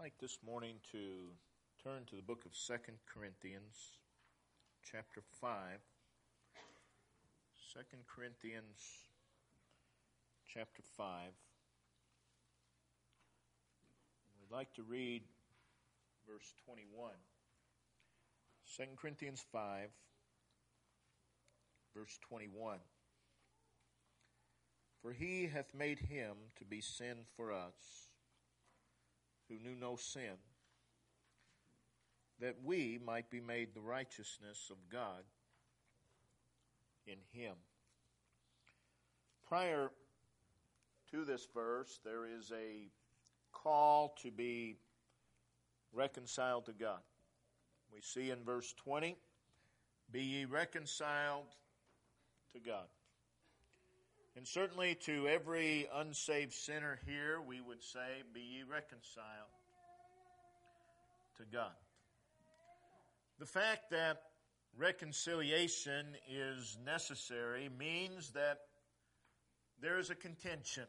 like this morning to turn to the book of 2 Corinthians, chapter 5. 2 Corinthians, chapter 5. We'd like to read verse 21. 2 Corinthians 5, verse 21. For he hath made him to be sin for us, who knew no sin, that we might be made the righteousness of God in him. Prior to this verse, there is a call to be reconciled to God. We see in verse 20, be ye reconciled to God. And certainly to every unsaved sinner here, we would say, be ye reconciled to God. The fact that reconciliation is necessary means that there is a contention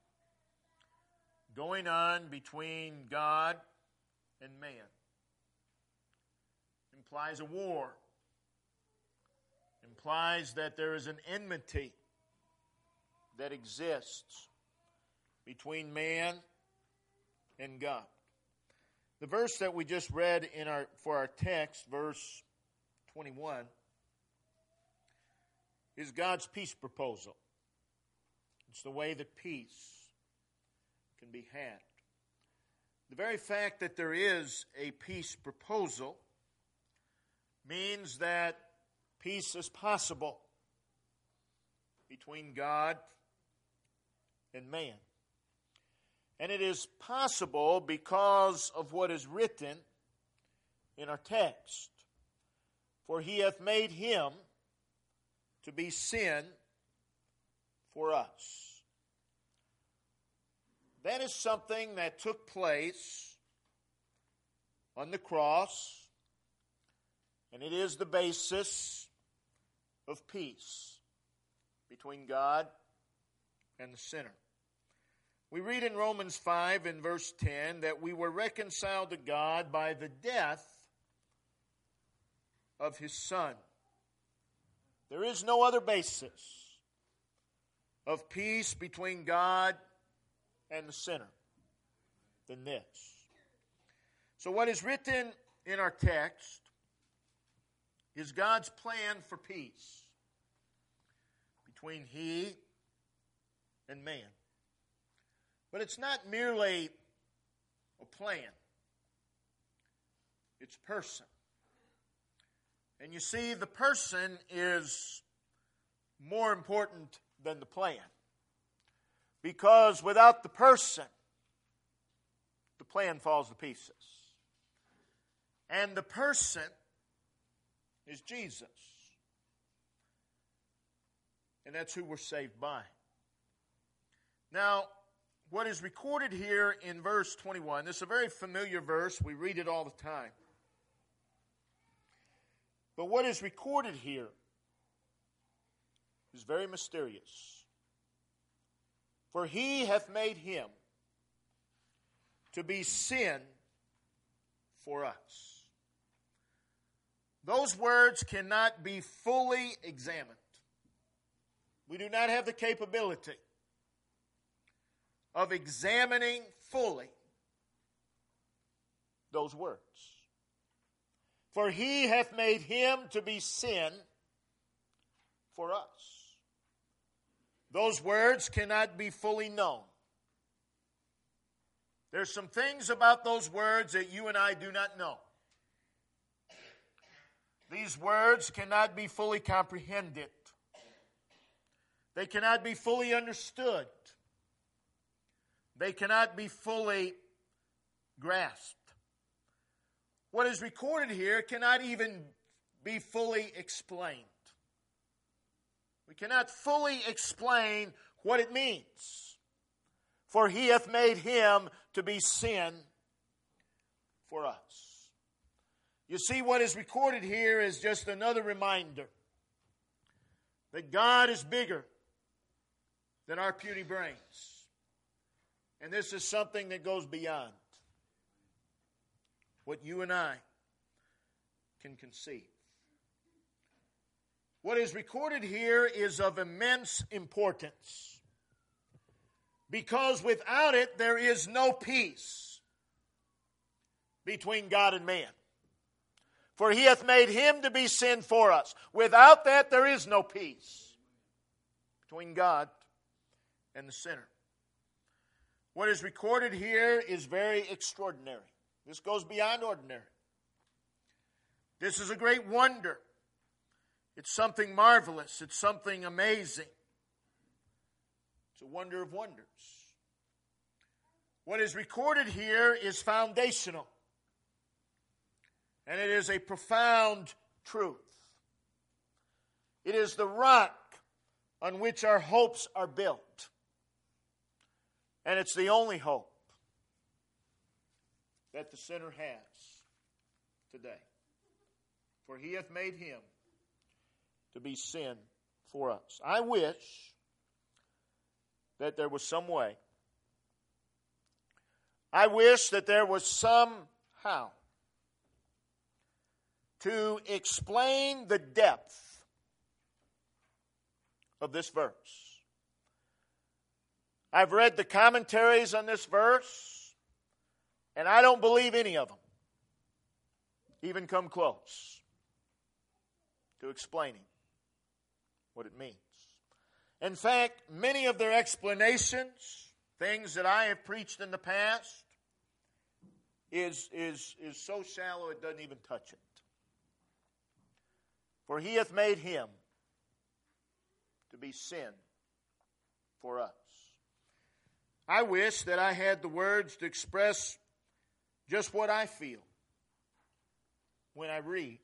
going on between God and man. Implies a war. Implies that there is an enmity that exists between man and God. The verse that we just read for our text, verse 21, is God's peace proposal. It's the way that peace can be had. The very fact that there is a peace proposal means that peace is possible between God and man. And it is possible because of what is written in our text. For he hath made him to be sin for us. That is something that took place on the cross, and it is the basis of peace between God and the sinner. We read in Romans 5 in verse 10 that we were reconciled to God by the death of his Son. There is no other basis of peace between God and the sinner than this. So what is written in our text is God's plan for peace between he and man. But it's not merely a plan. It's a person. And you see, the person is more important than the plan. Because without the person, the plan falls to pieces. And the person is Jesus. And that's who we're saved by. Now, what is recorded here in verse 21, this is a very familiar verse. We read it all the time. But what is recorded here is very mysterious. For he hath made him to be sin for us. Those words cannot be fully examined. We do not have the capability of examining fully those words. For he hath made him to be sin for us. Those words cannot be fully known. There's some things about those words that you and I do not know. These words cannot be fully comprehended. They cannot be fully understood. They cannot be fully grasped. What is recorded here cannot even be fully explained. We cannot fully explain what it means. For he hath made him to be sin for us. You see, what is recorded here is just another reminder that God is bigger than our puny brains. And this is something that goes beyond. what you and I can conceive. What is recorded here is of immense importance, because without it there is no peace between God and man. For he hath made him to be sin for us. Without that there is no peace between God and the sinner. What is recorded here is very extraordinary. This goes beyond ordinary. This is a great wonder. It's something marvelous. It's something amazing. It's a wonder of wonders. What is recorded here is foundational. And it is a profound truth. It is the rock on which our hopes are built. And it's the only hope that the sinner has today. For he hath made him to be sin for us. I wish that there was some way. I wish that there was somehow to explain the depth of this verse. I've read the commentaries on this verse, and I don't believe any of them even come close to explaining what it means. In fact, many of their explanations, things that I have preached in the past, is so shallow it doesn't even touch it. For he hath made him to be sin for us. I wish that I had the words to express just what I feel when I read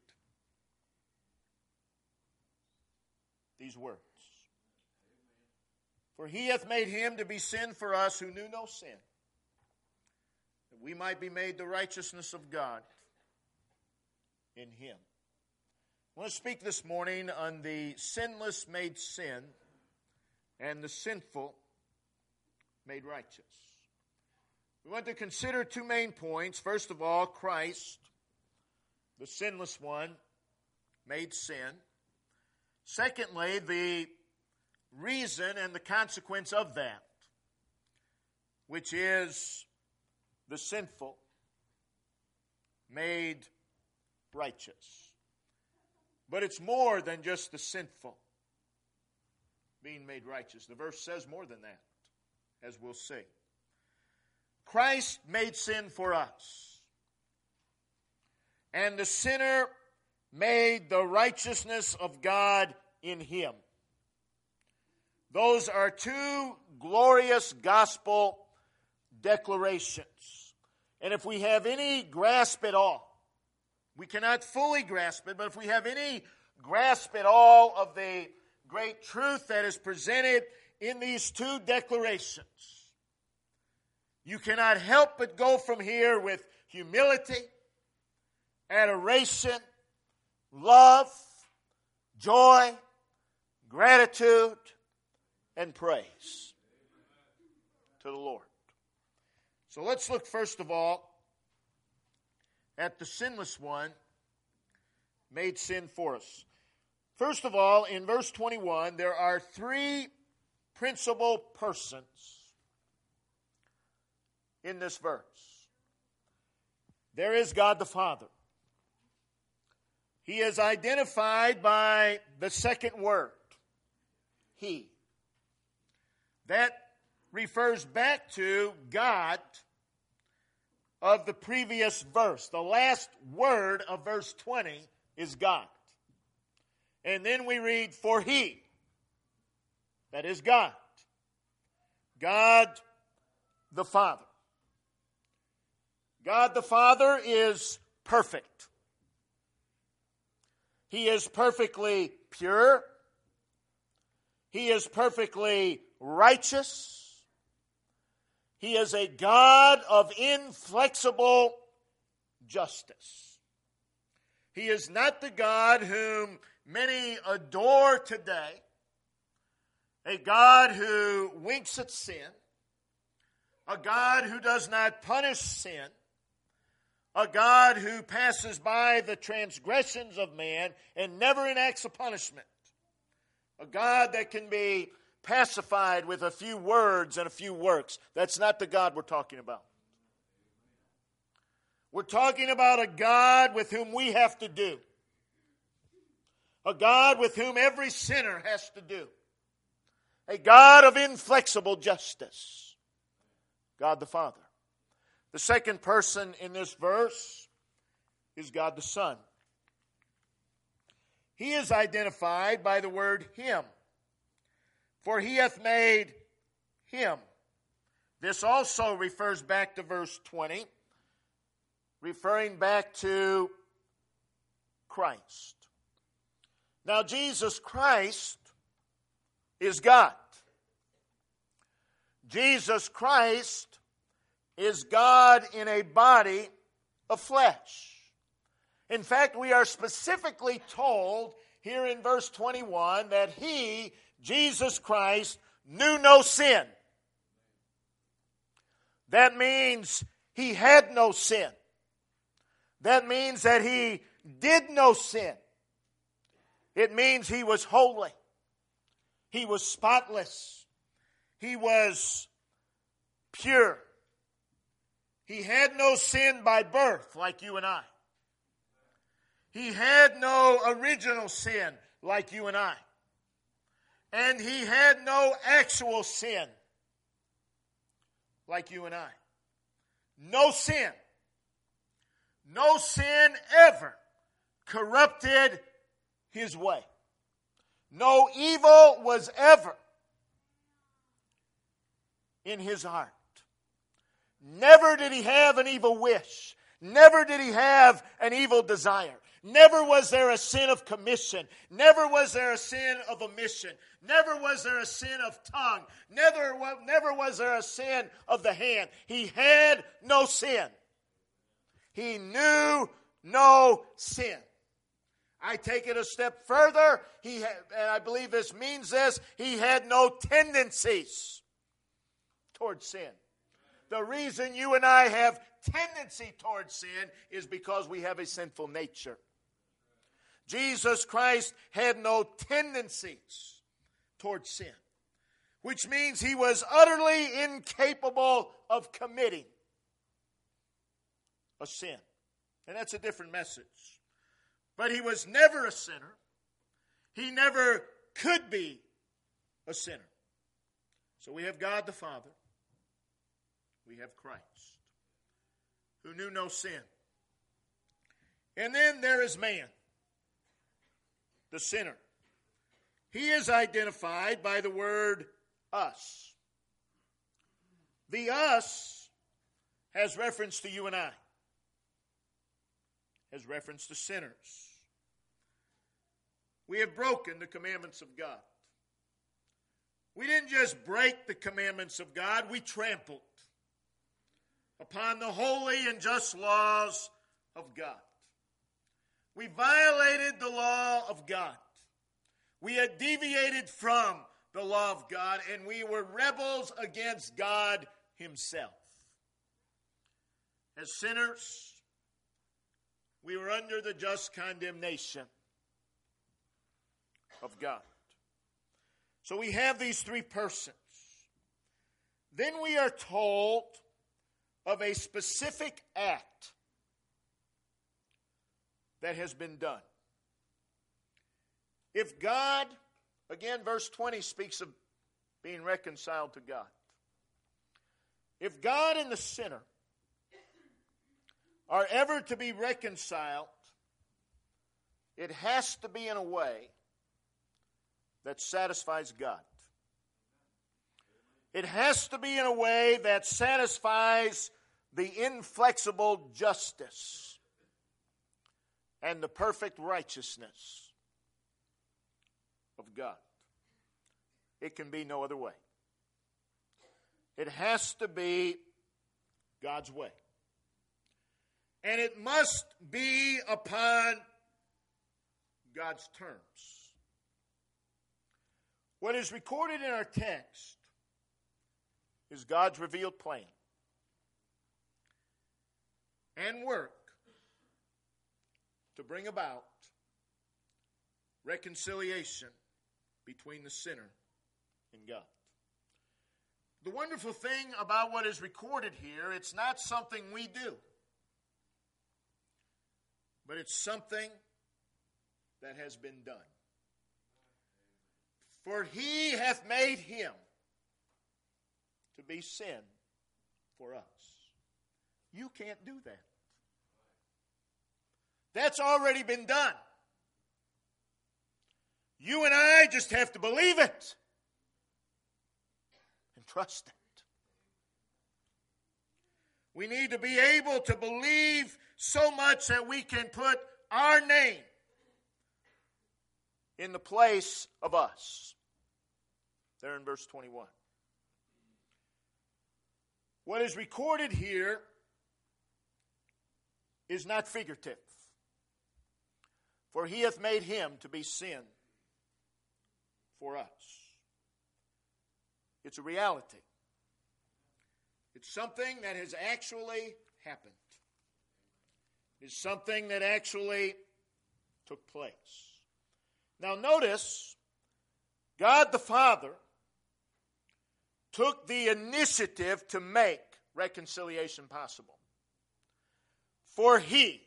these words. For he hath made him to be sin for us who knew no sin, that we might be made the righteousness of God in him. I want to speak this morning on the sinless made sin and the sinful made righteous. We want to consider two main points. First of all, Christ, the sinless one, made sin. Secondly, the reason and the consequence of that, which is the sinful made righteous. But it's more than just the sinful being made righteous. The verse says more than that, as we'll see. Christ made sin for us, and the sinner made the righteousness of God in him. Those are two glorious gospel declarations. And if we have any grasp at all, we cannot fully grasp it, but if we have any grasp at all of the great truth that is presented in these two declarations, you cannot help but go from here with humility, adoration, love, joy, gratitude, and praise to the Lord. So let's look first of all at the sinless one made sin for us. First of all, in verse 21, there are three principal persons in this verse. There is God the Father. He is identified by the second word, He. That refers back to God of the previous verse. The last word of verse 20 is God. And then we read, for He. That is God. God the Father. God the Father is perfect. He is perfectly pure. He is perfectly righteous. He is a God of inflexible justice. He is not the God whom many adore today, a God who winks at sin, a God who does not punish sin, A God who passes by the transgressions of man and never enacts a punishment. A God that can be pacified with a few words and a few works. That's not the God we're talking about. We're talking about a God with whom we have to do. A God with whom every sinner has to do. A God of inflexible justice. God the Father. The second person in this verse is God the Son. He is identified by the word him. For he hath made him. This also refers back to verse 20, referring back to Christ. Now, Jesus Christ is God. Jesus Christ is God in a body of flesh. In fact, we are specifically told here in verse 21 that he, Jesus Christ, knew no sin. That means he had no sin. That means that he did no sin. It means he was holy. He was spotless. He was pure. He had no sin by birth like you and I. He had no original sin like you and I. And he had no actual sin like you and I. No sin. No sin ever corrupted his way. No evil was ever in his heart. Never did he have an evil wish. Never did he have an evil desire. Never was there a sin of commission. Never was there a sin of omission. Never was there a sin of tongue. Never was there a sin of the hand. He had no sin. He knew no sin. I take it a step further. And I believe this means this. He had no tendencies toward sin. The reason you and I have tendency towards sin is because we have a sinful nature. Jesus Christ had no tendencies towards sin, which means he was utterly incapable of committing a sin. And that's a different message. But he was never a sinner. He never could be a sinner. So we have God the Father. We have Christ, who knew no sin. And then there is man, the sinner. He is identified by the word us. The us has reference to you and I. Has reference to sinners. We have broken the commandments of God. We didn't just break the commandments of God, we trampled upon the holy and just laws of God. We violated the law of God. We had deviated from the law of God, and we were rebels against God himself. As sinners, we were under the just condemnation of God. So we have these three persons. Then we are told of a specific act that has been done. If God, again, verse 20 speaks of being reconciled to God. If God and the sinner are ever to be reconciled, it has to be in a way that satisfies God. It has to be in a way that satisfies the inflexible justice and the perfect righteousness of God. It can be no other way. It has to be God's way. And it must be upon God's terms. What is recorded in our text is God's revealed plan and work to bring about reconciliation between the sinner and God. The wonderful thing about what is recorded here, it's not something we do, but it's something that has been done. For he hath made him to be sin for us. You can't do that. That's already been done. You and I just have to believe it and trust it. We need to be able to believe so much that we can put our name in the place of us. There in verse 21. What is recorded here is not figurative. For he hath made him to be sin for us. It's a reality. It's something that has actually happened. It's something that actually took place. Now notice, God the Father took the initiative to make reconciliation possible. For he,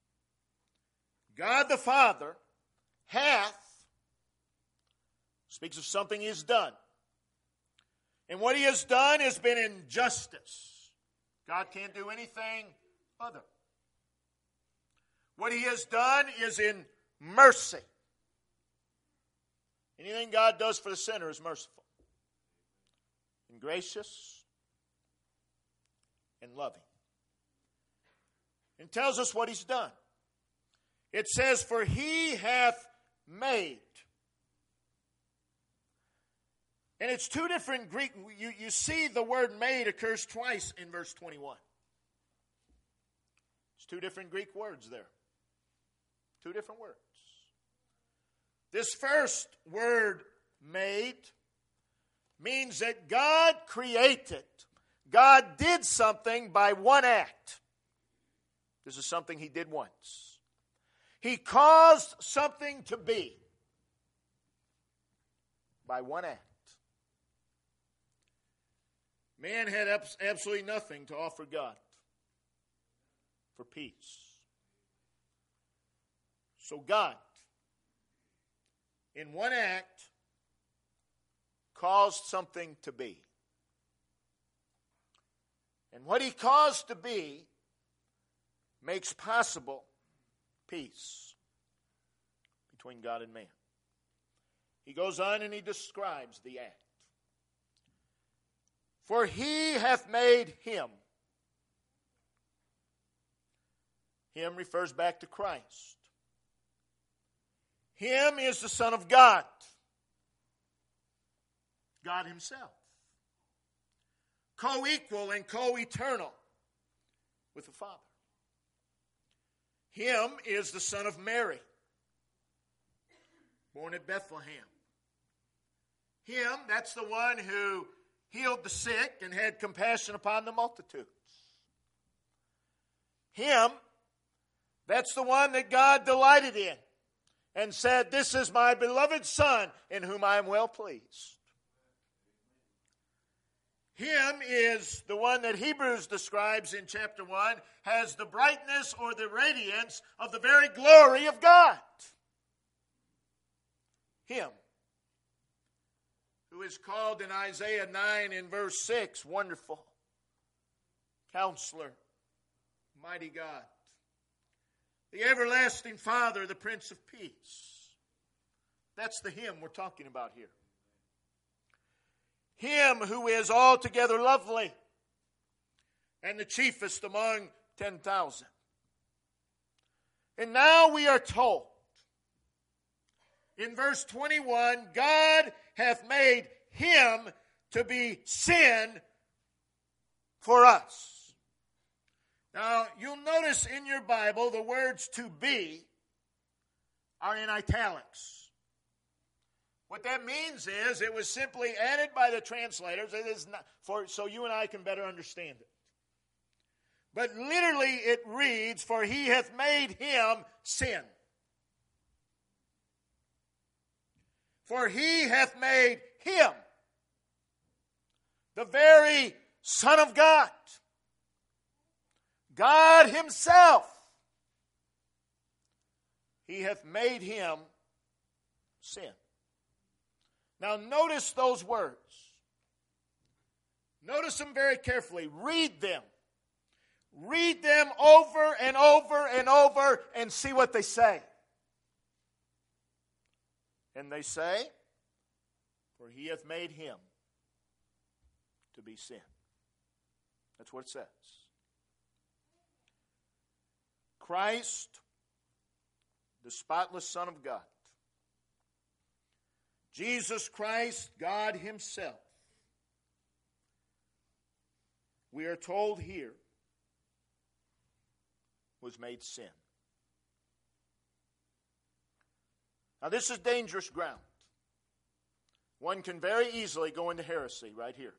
God the Father, hath, speaks of something he has done. And what he has done has been in justice. God can't do anything other. What he has done is in mercy. Anything God does for the sinner is merciful and gracious and loving. And tells us what he's done. It says, for he hath made. And it's two different Greek. You see the word made occurs twice in verse 21. It's two different Greek words there. Two different words. This first word, made, means that God created. God did something by one act. This is something he did once. He caused something to be by one act. Man had absolutely nothing to offer God for peace. So God, in one act, caused something to be. And what he caused to be makes possible peace between God and man. He goes on and he describes the act. For he hath made him. Him refers back to Christ. Him is the Son of God. God himself. Co-equal and co-eternal with the Father. Him is the son of Mary, born at Bethlehem. Him, that's the one who healed the sick and had compassion upon the multitudes. Him, that's the one that God delighted in and said, this is my beloved Son in whom I am well pleased. Him is the one that Hebrews describes in chapter 1 has the brightness or the radiance of the very glory of God. Him, who is called in Isaiah 9 in verse 6, Wonderful, Counselor, Mighty God, the Everlasting Father, the Prince of Peace. That's the him we're talking about here. Him who is altogether lovely and the chiefest among 10,000. And now we are told in verse 21, God hath made him to be sin for us. Now, you'll notice in your Bible the words to be are in italics. What that means is it was simply added by the translators. It is not so you and I can better understand it. But literally it reads, for he hath made him sin. For he hath made him the very Son of God. God himself. He hath made him sin. Now notice those words. Notice them very carefully. Read them. Read them over and over and over and see what they say. And they say, for he hath made him to be sin. That's what it says. Christ, the spotless Son of God. Jesus Christ, God himself. We are told here, was made sin. Now this is dangerous ground. One can very easily go into heresy right here.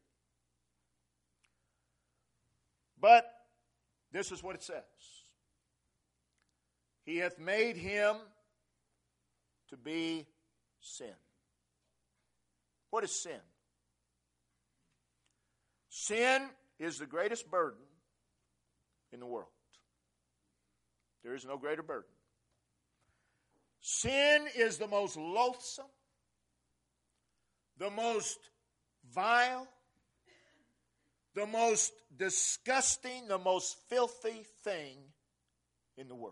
But this is what it says. He hath made him to be sin. What is sin? Sin is the greatest burden in the world. There is no greater burden. Sin is the most loathsome, the most vile, the most disgusting, the most filthy thing in the world.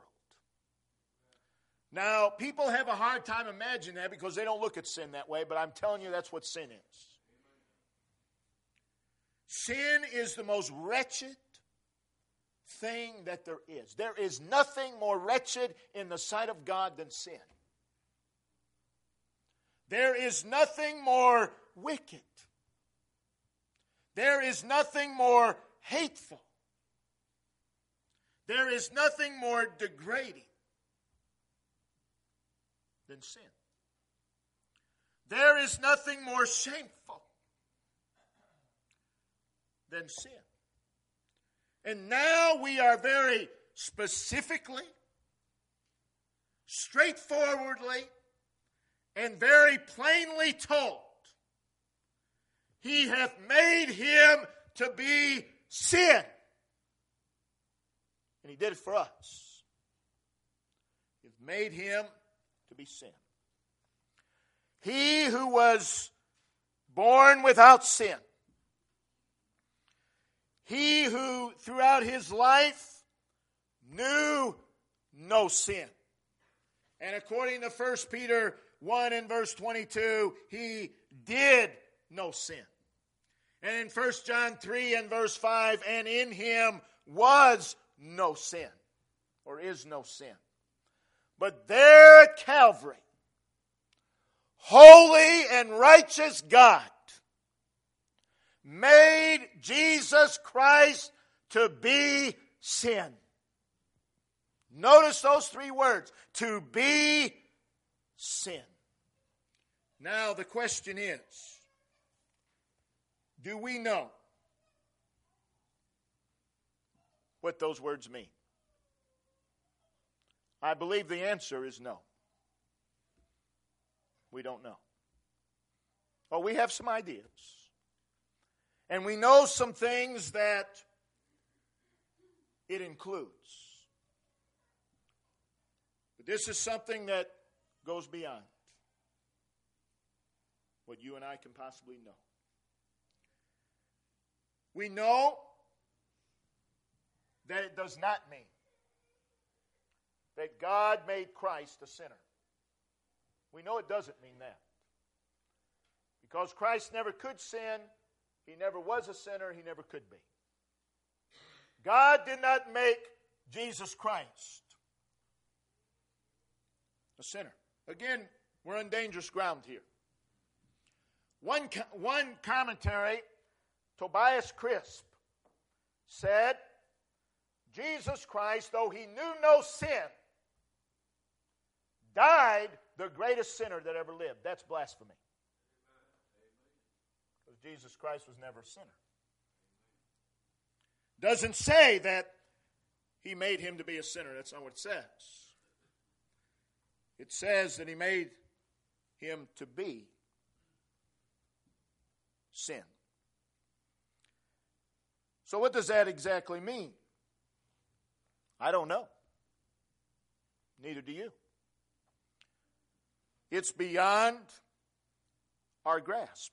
Now, people have a hard time imagining that because they don't look at sin that way, but I'm telling you that's what sin is. Sin is the most wretched thing that there is. There is nothing more wretched in the sight of God than sin. There is nothing more wicked. There is nothing more hateful. There is nothing more degrading than sin. There is nothing more shameful than sin. And now we are very specifically, straightforwardly, and very plainly told, he hath made him to be sin. And he did it for us. He hath made him to be sin. He who was born without sin. He who throughout his life knew no sin. And according to 1 Peter 1 and verse 22, he did no sin. And in 1 John 3 and verse 5, and in him was no sin, or is no sin. But there at Calvary, holy and righteous God made Jesus Christ to be sin. Notice those three words, to be sin. Now the question is, do we know what those words mean? I believe the answer is no. We don't know. Well, we have some ideas. And we know some things that it includes. But this is something that goes beyond what you and I can possibly know. We know that it does not mean that God made Christ a sinner. We know it doesn't mean that. Because Christ never could sin, he never was a sinner, he never could be. God did not make Jesus Christ a sinner. Again, we're on dangerous ground here. One commentary, Tobias Crisp, said, Jesus Christ, though he knew no sin, died the greatest sinner that ever lived. That's blasphemy. Because Jesus Christ was never a sinner. Doesn't say that he made him to be a sinner. That's not what it says. It says that he made him to be sin. So what does that exactly mean? I don't know. Neither do you. It's beyond our grasp.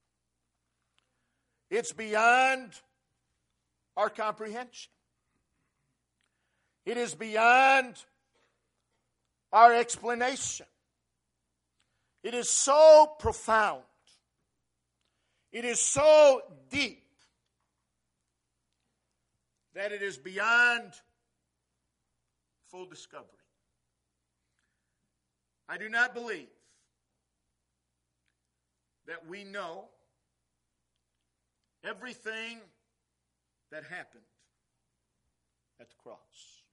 It's beyond our comprehension. It is beyond our explanation. It is so profound. It is so deep that it is beyond full discovery. I do not believe that we know everything that happened at the cross.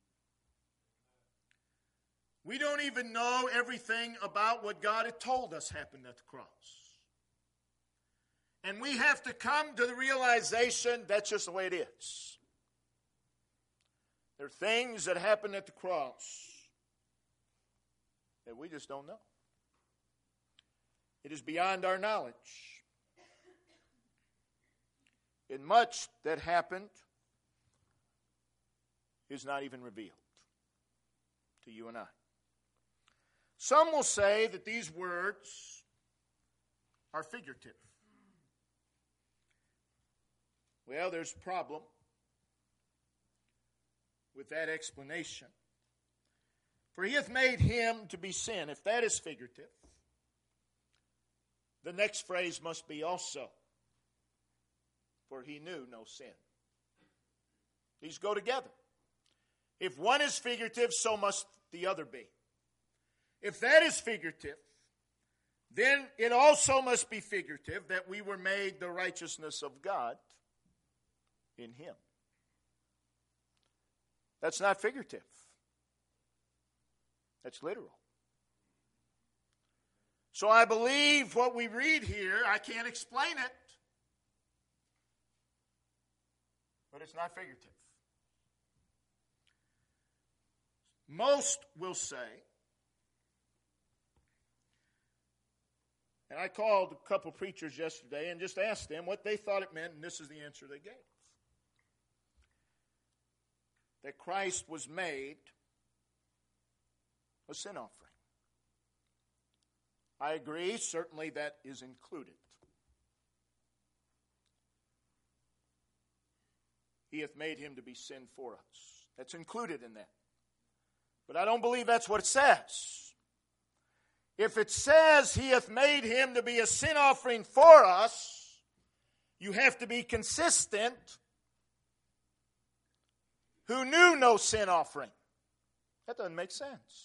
We don't even know everything about what God had told us happened at the cross. And we have to come to the realization that's just the way it is. There are things that happen at the cross that we just don't know. It is beyond our knowledge. And much that happened is not even revealed to you and I. Some will say that these words are figurative. Well, there's a problem with that explanation. For he hath made him to be sin. If that is figurative, the next phrase must be also. For he knew no sin. These go together. If one is figurative, so must the other be. If that is figurative, then it also must be figurative that we were made the righteousness of God in him. That's not figurative. That's literal. So I believe what we read here, I can't explain it, but it's not figurative. Most will say, and I called a couple preachers yesterday and just asked them what they thought it meant, and this is the answer they gave. That Christ was made a sin offering. I agree, certainly that is included. He hath made him to be sin for us. That's included in that. But I don't believe that's what it says. If it says he hath made him to be a sin offering for us, you have to be consistent. Who knew no sin offering? That doesn't make sense.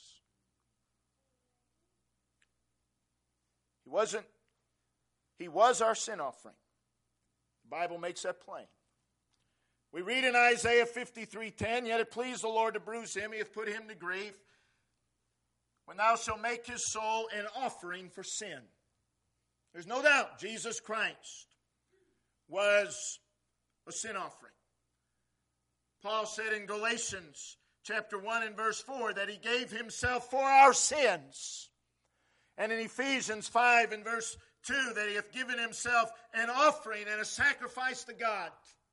He was our sin offering. The Bible makes that plain. We read in Isaiah 53:10, yet it pleased the Lord to bruise him, he hath put him to grief, when thou shalt make his soul an offering for sin. There's no doubt Jesus Christ was a sin offering. Paul said in Galatians chapter 1 and verse 4 that he gave himself for our sins. And in Ephesians 5 and verse 2 that he hath given himself an offering and a sacrifice to God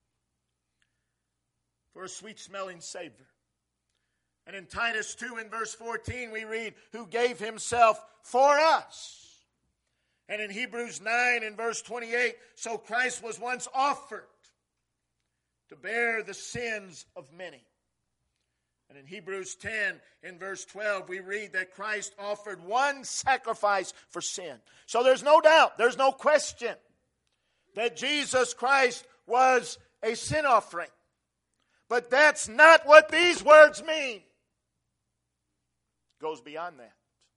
for a sweet-smelling savor. And in Titus 2 and verse 14 we read, who gave himself for us. And in Hebrews 9 and verse 28, so Christ was once offered to bear the sins of many. And in Hebrews 10 in verse 12, we read that Christ offered one sacrifice for sin. So there's no doubt, there's no question that Jesus Christ was a sin offering. But that's not what these words mean. It goes beyond that.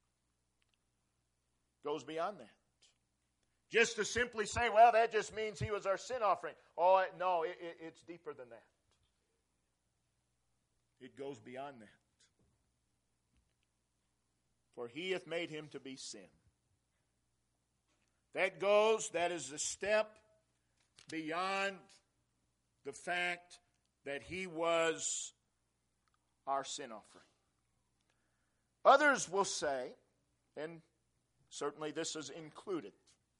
Goes beyond that. Just to simply say, well, that just means he was our sin offering. Oh, no, it's deeper than that. It goes beyond that. For he hath made him to be sin. That is a step beyond the fact that he was our sin offering. Others will say, and certainly this is included,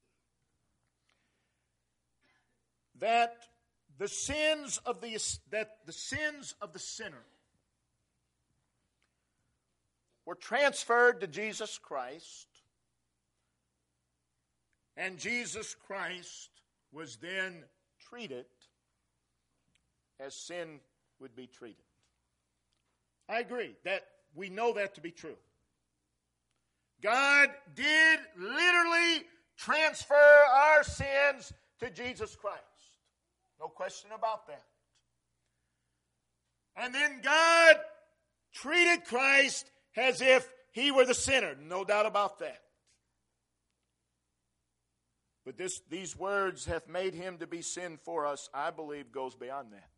that the sins of the sinner were transferred to Jesus Christ, and Jesus Christ was then treated as sin would be treated. I agree that we know that to be true. God did literally transfer our sins to Jesus Christ. No question about that. And then God treated Christ as if he were the sinner. No doubt about that. But these words have made him to be sin for us, I believe, goes beyond that.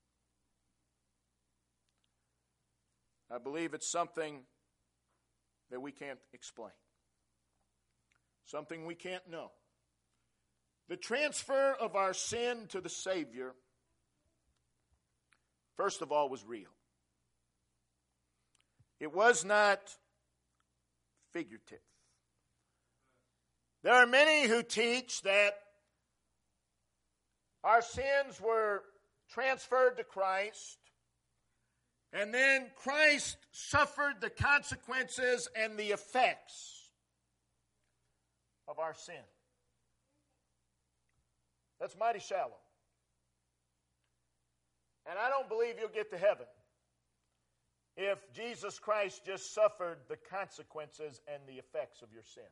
I believe it's something that we can't explain. Something we can't know. The transfer of our sin to the Savior, first of all, was real. It was not figurative. There are many who teach that our sins were transferred to Christ, and then Christ suffered the consequences and the effects of our sin. That's mighty shallow. And I don't believe you'll get to heaven if Jesus Christ just suffered the consequences and the effects of your sin.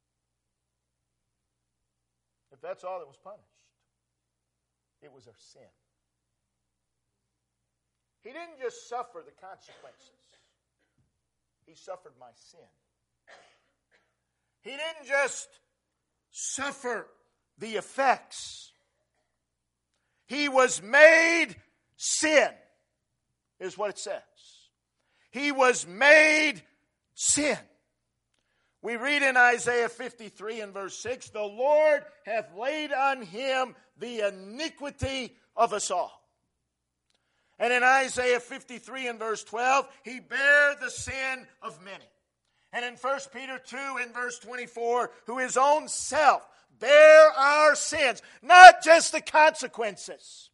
If that's all that was punished, it was our sin. He didn't just suffer the consequences. He suffered my sin. He didn't just suffer the effects. He was made sin, is what it says. He was made sin. We read in Isaiah 53 and verse 6, the Lord hath laid on him the iniquity of us all. And in Isaiah 53 and verse 12, he bare the sin of many. And in 1 Peter 2 and verse 24, who his own self bare our sins, not just the consequences.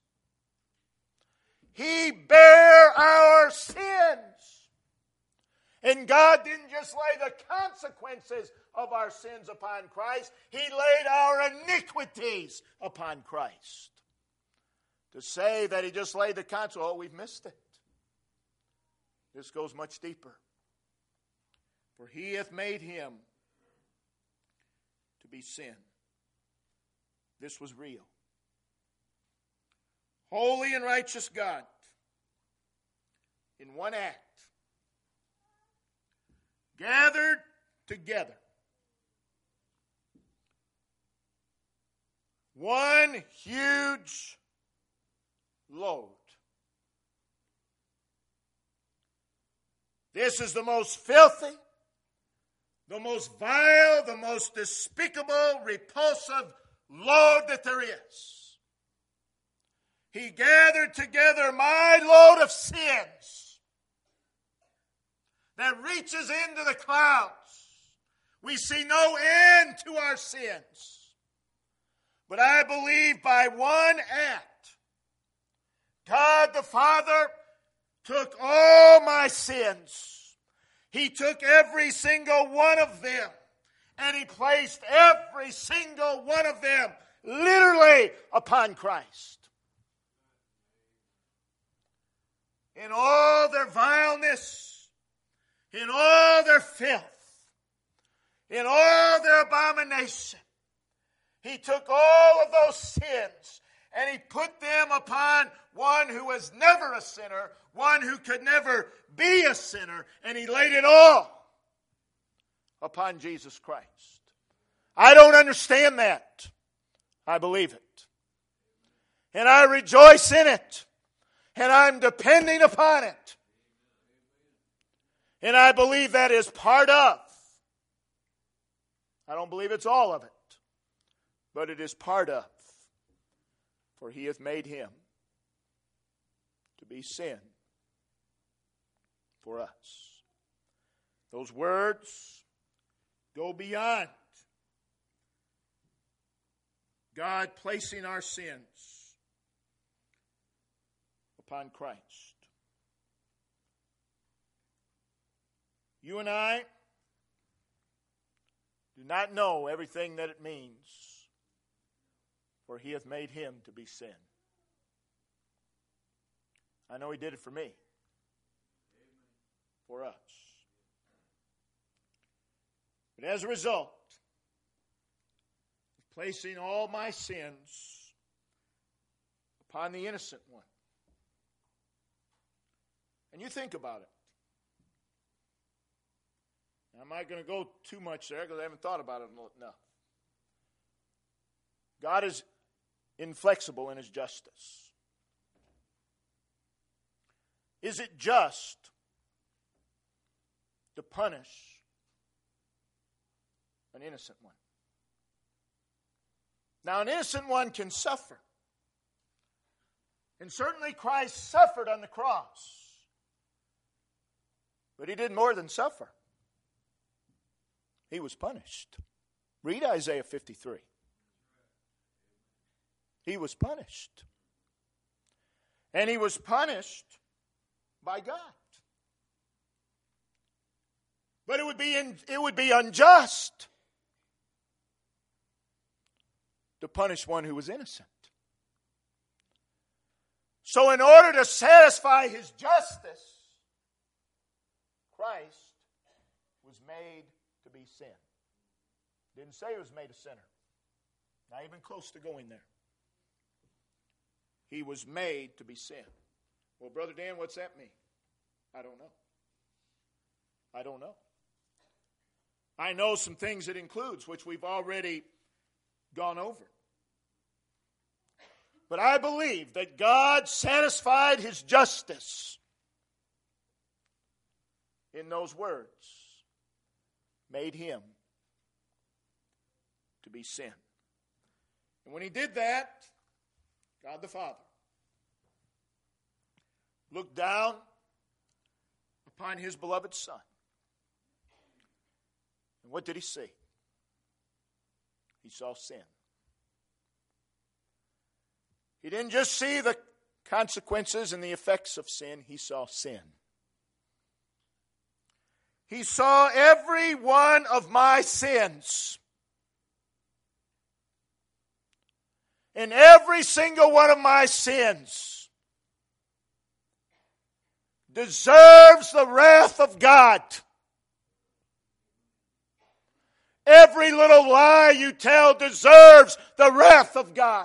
He bare our sins. And God didn't just lay the consequences of our sins upon Christ. He laid our iniquities upon Christ. To say that he just laid the consequences, oh, we've missed it. This goes much deeper. For he hath made him to be sin. This was real. Holy and righteous God, in one act, gathered together one huge load. This is the most filthy, the most vile, the most despicable, repulsive load that there is. He gathered together my load of sins that reaches into the clouds. We see no end to our sins. But I believe by one act, God the Father took all my sins. He took every single one of them, and he placed every single one of them literally upon Christ. In all their vileness, in all their filth, in all their abomination, he took all of those sins and he put them upon one who was never a sinner, one who could never be a sinner, and he laid it all upon Jesus Christ. I don't understand that. I believe it. And I rejoice in it. And I'm depending upon it. And I believe that is part of. I don't believe it's all of it. But it is part of. For he hath made him to be sin for us. Those words go beyond God placing our sins upon Christ. You and I do not know everything that it means, for he hath made him to be sin. I know he did it for me, for us. But as a result of placing all my sins upon the innocent one, and you think about it. I'm not going to go too much there because I haven't thought about it enough. God is inflexible in his justice. Is it just to punish an innocent one? Now, an innocent one can suffer. And certainly Christ suffered on the cross. But he did more than suffer. He was punished. Read Isaiah 53. He was punished. And he was punished by God. But it would be unjust to punish one who was innocent. So in order to satisfy his justice, Christ was made to be sin. Didn't say he was made a sinner. Not even close to going there. He was made to be sin. Well, Brother Dan, what's that mean? I don't know. I don't know. I know some things it includes, which we've already gone over. But I believe that God satisfied his justice in those words. Made him to be sin. And when he did that, God the Father looked down upon his beloved Son. And what did he see? He saw sin. He didn't just see the consequences and the effects of sin, he saw sin. He saw every one of my sins. And every single one of my sins deserves the wrath of God. Every little lie you tell deserves the wrath of God.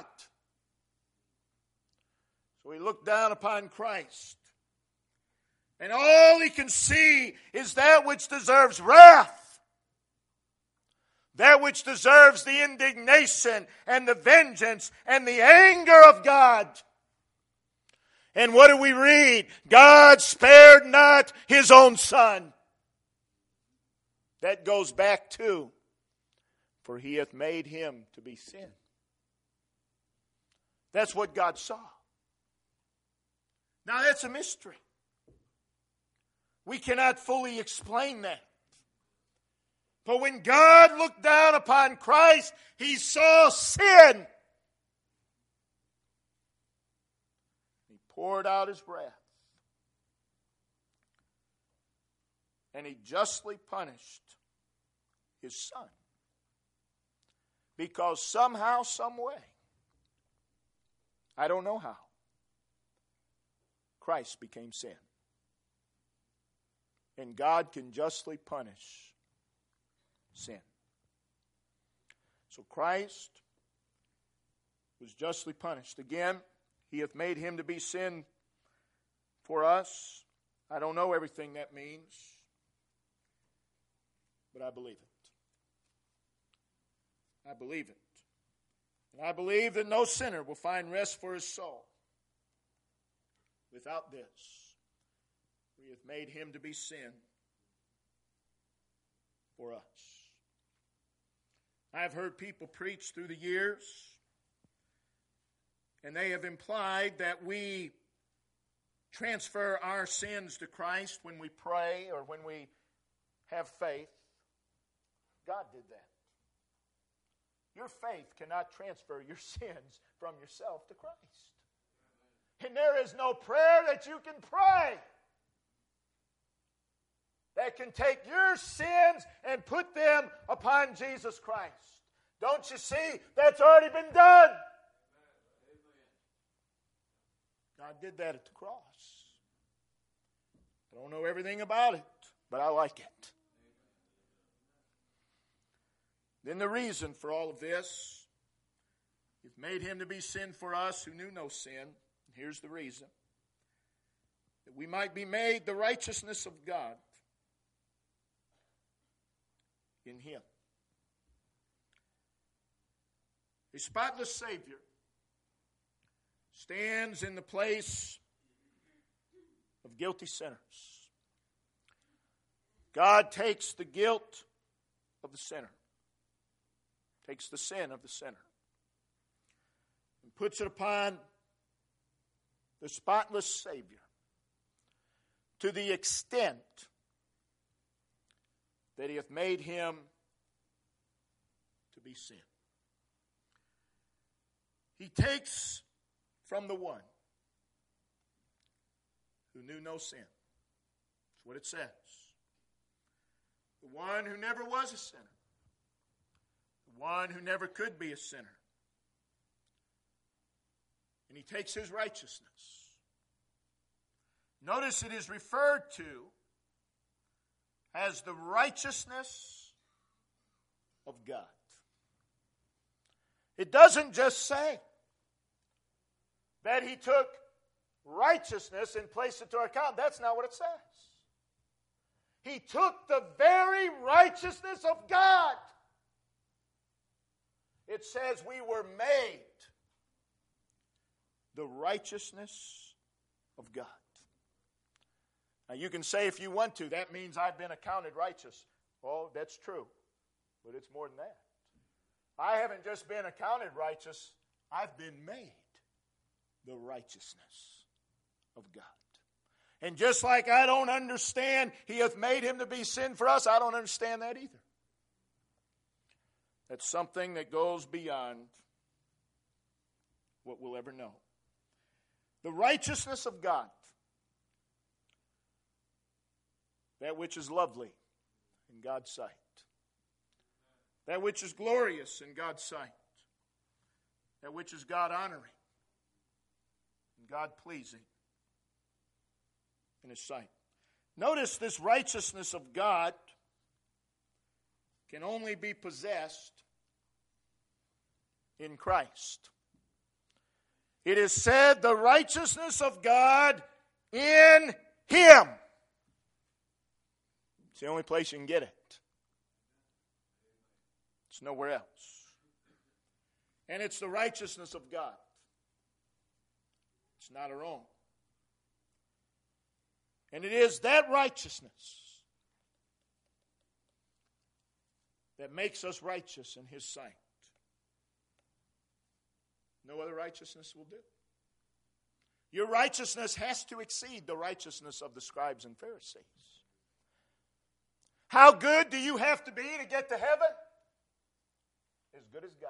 So he looked down upon Christ. And all he can see is that which deserves wrath. That which deserves the indignation and the vengeance and the anger of God. And what do we read? God spared not his own Son. That goes back to, for he hath made him to be sin. That's what God saw. Now that's a mystery. We cannot fully explain that. But when God looked down upon Christ, he saw sin. He poured out his wrath. And he justly punished his Son. Because somehow, some way, I don't know how, Christ became sin. And God can justly punish sin. So Christ was justly punished. Again, he hath made him to be sin for us. I don't know everything that means, but I believe it. I believe it. And I believe that no sinner will find rest for his soul without this. He hath made him to be sin for us. I have heard people preach through the years, and they have implied that we transfer our sins to Christ when we pray or when we have faith. God did that. Your faith cannot transfer your sins from yourself to Christ. And there is no prayer that you can pray that can take your sins and put them upon Jesus Christ. Don't you see? That's already been done. God did that at the cross. I don't know everything about it, but I like it. Then the reason for all of this, He's made Him to be sin for us who knew no sin. Here's the reason. That we might be made the righteousness of God in Him. A spotless Savior stands in the place of guilty sinners. God takes the guilt of the sinner, takes the sin of the sinner, and puts it upon the spotless Savior to the extent that He hath made Him to be sin. He takes from the one who knew no sin. That's what it says. The one who never was a sinner. The one who never could be a sinner. And He takes His righteousness. Notice it is referred to as the righteousness of God. It doesn't just say that He took righteousness and placed it to our account. That's not what it says. He took the very righteousness of God. It says we were made the righteousness of God. Now you can say if you want to, that means I've been accounted righteous. Oh, that's true. But it's more than that. I haven't just been accounted righteous, I've been made the righteousness of God. And just like I don't understand, He hath made Him to be sin for us, I don't understand that either. That's something that goes beyond what we'll ever know. The righteousness of God, that which is lovely in God's sight, that which is glorious in God's sight, that which is God-honoring and God-pleasing in His sight. Notice this righteousness of God can only be possessed in Christ. It is said the righteousness of God in Him. It's the only place you can get it. It's nowhere else. And it's the righteousness of God. It's not our own. And it is that righteousness that makes us righteous in His sight. No other righteousness will do. Your righteousness has to exceed the righteousness of the scribes and Pharisees. How good do you have to be to get to heaven? As good as God.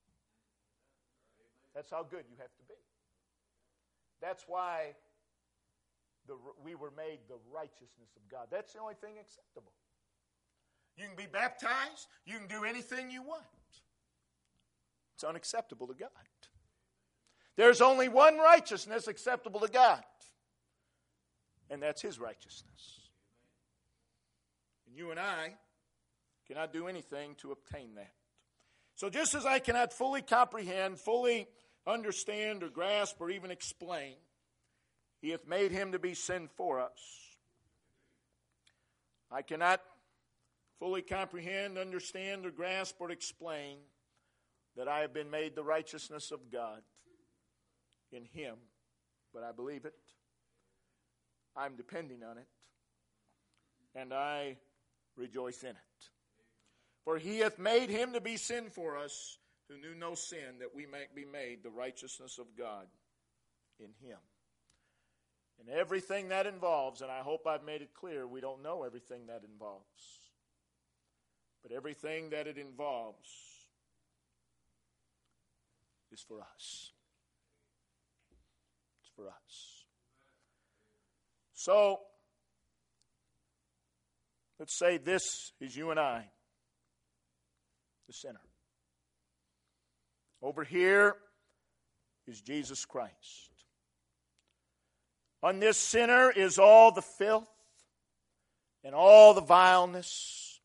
That's how good you have to be. That's why we were made the righteousness of God. That's the only thing acceptable. You can be baptized. You can do anything you want. It's unacceptable to God. There's only one righteousness acceptable to God. And that's His righteousness. And you and I cannot do anything to obtain that. So just as I cannot fully comprehend, fully understand or grasp or even explain, He hath made Him to be sin for us. I cannot fully comprehend, understand, or grasp or explain that I have been made the righteousness of God in Him, but I believe it. I'm depending on it, and I rejoice in it. For He hath made Him to be sin for us who knew no sin, that we might be made the righteousness of God in Him. And everything that involves, and I hope I've made it clear, we don't know everything that involves. But everything that it involves is for us. It's for us. So, let's say this is you and I, the sinner. Over here is Jesus Christ. On this sinner is all the filth and all the vileness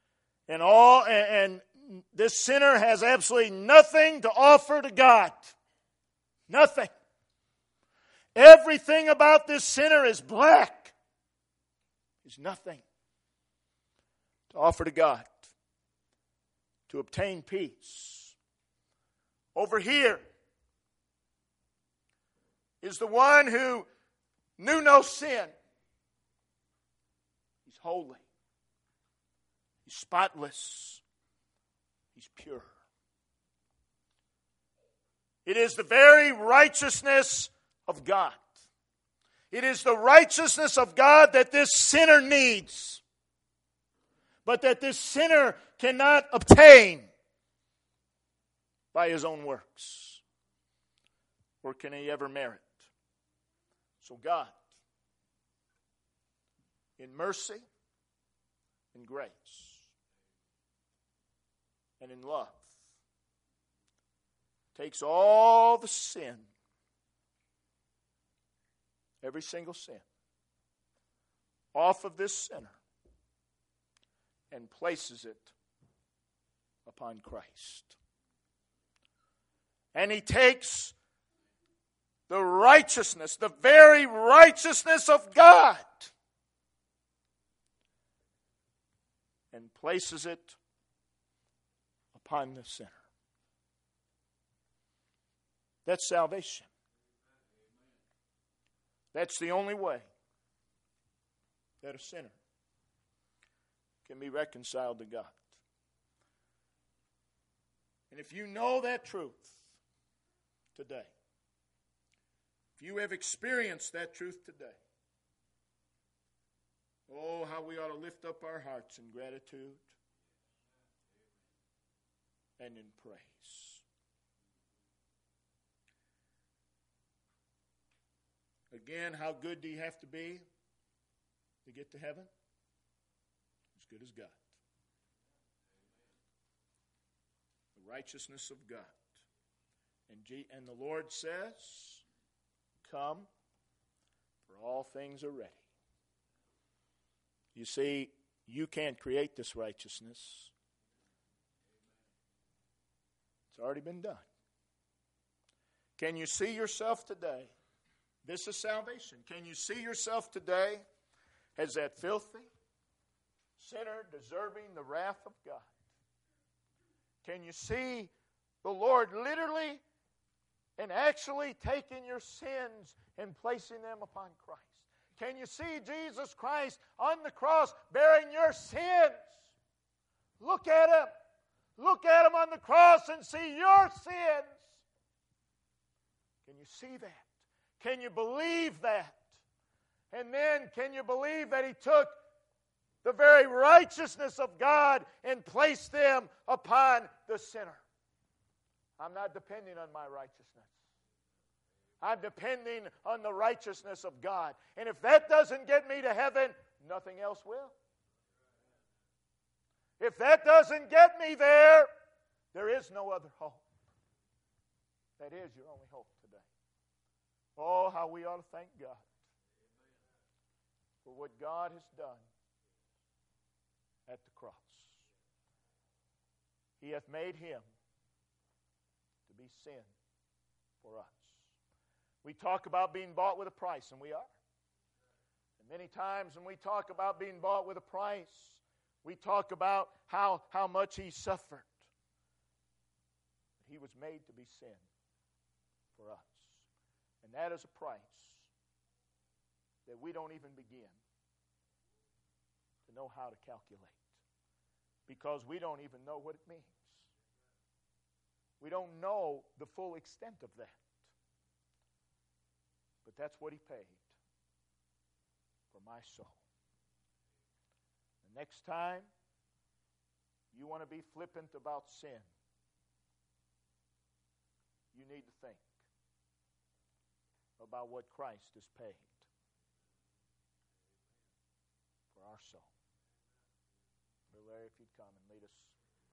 and this sinner has absolutely nothing to offer to God. Nothing. Everything about this sinner is black. There's nothing to offer to God to obtain peace. Over here is the one who knew no sin. He's holy. He's spotless. He's pure. It is the very righteousness of God. It is the righteousness of God that this sinner needs, but that this sinner cannot obtain by his own works. Or can he ever merit? So God, in mercy, in grace, and in love, takes all the sin, every single sin, off of this sinner and places it upon Christ. And he takes the righteousness, the very righteousness of God, and places it upon the sinner. That's salvation. That's the only way that a sinner can be reconciled to God. And if you know that truth today, if you have experienced that truth today, oh, how we ought to lift up our hearts in gratitude and in praise. Again, how good do you have to be to get to heaven? As good as God. The righteousness of God. And the Lord says, come, for all things are ready. You see, you can't create this righteousness. It's already been done. Can you see yourself today? This is salvation. Can you see yourself today as that filthy sinner deserving the wrath of God? Can you see the Lord literally and actually taking your sins and placing them upon Christ? Can you see Jesus Christ on the cross bearing your sins? Look at Him. Look at Him on the cross and see your sins. Can you see that? Can you believe that? And then can you believe that He took the very righteousness of God and placed them upon the sinner? I'm not depending on my righteousness. I'm depending on the righteousness of God. And if that doesn't get me to heaven, nothing else will. If that doesn't get me there, there is no other hope. That is your only hope today. Oh, how we ought to thank God for what God has done at the cross. He hath made Him to be sin for us. We talk about being bought with a price, and we are. And many times when we talk about being bought with a price, we talk about how much He suffered. He was made to be sin for us. And that is a price that we don't even begin to know how to calculate, because we don't even know what it means. We don't know the full extent of that. But that's what He paid. for my soul. The next time you want to be flippant about sin, you need to think about what Christ has paid for our soul. Brother Larry, if you'd come and lead us.